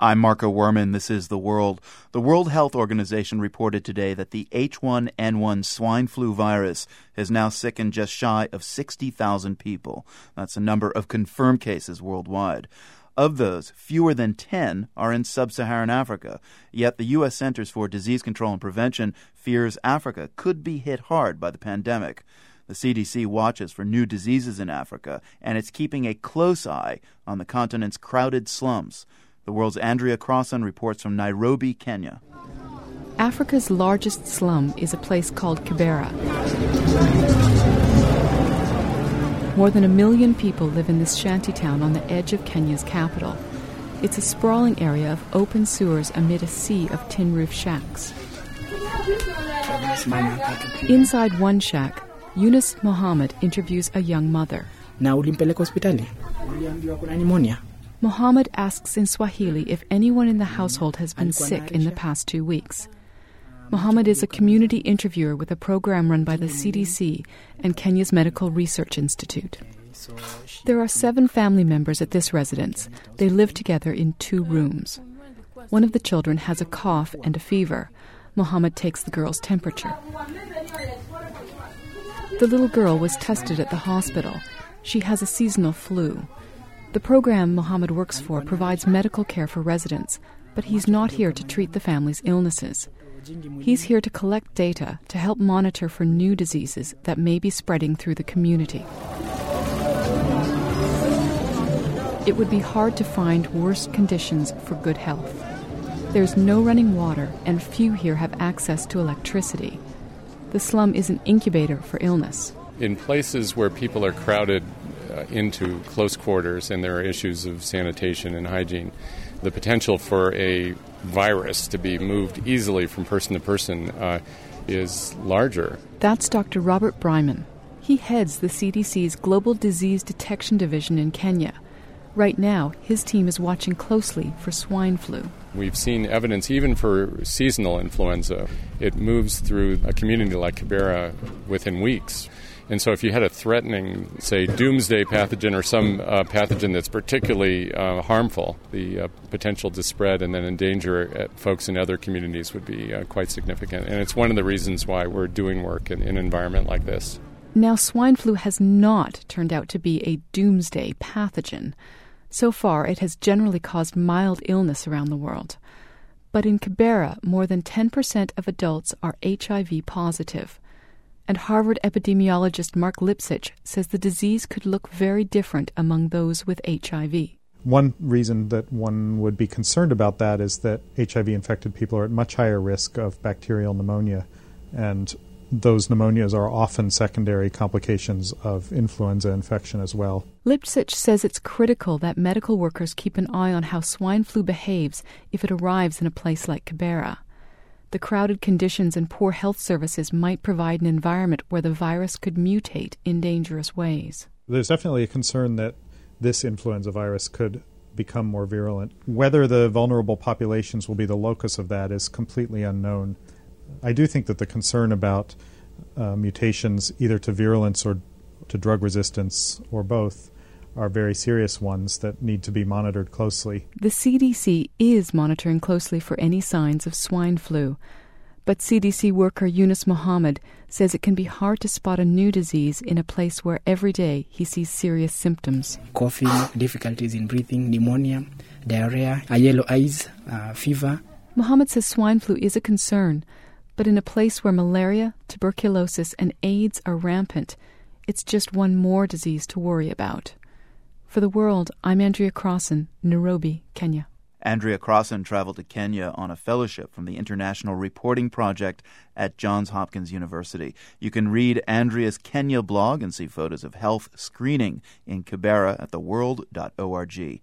I'm Marco Werman. This is The World. The World Health Organization reported today that the H1N1 swine flu virus has now sickened just shy of 60,000 people. That's the number of confirmed cases worldwide. Of those, fewer than 10 are in sub-Saharan Africa. Yet the U.S. Centers for Disease Control and Prevention fears Africa could be hit hard by the pandemic. The CDC watches for new diseases in Africa, and it's keeping a close eye on the continent's crowded slums. The World's Andrea Crossan reports from Nairobi, Kenya. Africa's largest slum is a place called Kibera. More than 1 million people live in this shantytown on the edge of Kenya's capital. It's a sprawling area of open sewers amid a sea of tin-roof shacks. Inside one shack, Yunus Mohammed interviews a young mother. Mohammed asks in Swahili if anyone in the household has been sick in the past 2 weeks. Mohammed is a community interviewer with a program run by the CDC and Kenya's Medical Research Institute. There are 7 family members at this residence. They live together in 2 rooms. One of the children has a cough and a fever. Mohammed takes the girl's temperature. The little girl was tested at the hospital. She has a seasonal flu. The program Mohammed works for provides medical care for residents, but he's not here to treat the family's illnesses. He's here to collect data to help monitor for new diseases that may be spreading through the community. It would be hard to find worse conditions for good health. There's no running water, and few here have access to electricity. The slum is an incubator for illness. In places where people are crowded into close quarters and there are issues of sanitation and hygiene, the potential for a virus to be moved easily from person to person is larger. That's Dr. Robert Bryman. He heads the CDC's Global Disease Detection Division in Kenya. Right now, his team is watching closely for swine flu. We've seen evidence even for seasonal influenza. It moves through a community like Kibera within weeks. And so if you had a threatening, say, doomsday pathogen or some pathogen that's particularly harmful, the potential to spread and then endanger folks in other communities would be quite significant. And it's one of the reasons why we're doing work in an environment like this. Now, swine flu has not turned out to be a doomsday pathogen. So far, it has generally caused mild illness around the world. But in Kibera, more than 10% of adults are HIV positive. And Harvard epidemiologist Mark Lipsitch says the disease could look very different among those with HIV. One reason that one would be concerned about that is that HIV-infected people are at much higher risk of bacterial pneumonia, and those pneumonias are often secondary complications of influenza infection as well. Lipsitch says it's critical that medical workers keep an eye on how swine flu behaves if it arrives in a place like Kibera. The crowded conditions and poor health services might provide an environment where the virus could mutate in dangerous ways. There's definitely a concern that this influenza virus could become more virulent. Whether the vulnerable populations will be the locus of that is completely unknown. I do think that the concern about mutations either to virulence or to drug resistance or both are very serious ones that need to be monitored closely. The CDC is monitoring closely for any signs of swine flu, but CDC worker Yunus Mohammed says it can be hard to spot a new disease in a place where every day he sees serious symptoms. Coughing, difficulties in breathing, pneumonia, diarrhea, yellow eyes, fever. Mohammed says swine flu is a concern, but in a place where malaria, tuberculosis, and AIDS are rampant, it's just one more disease to worry about. For The World, I'm Andrea Crossan, Nairobi, Kenya. Andrea Crossan traveled to Kenya on a fellowship from the International Reporting Project at Johns Hopkins University. You can read Andrea's Kenya blog and see photos of health screening in Kibera at theworld.org.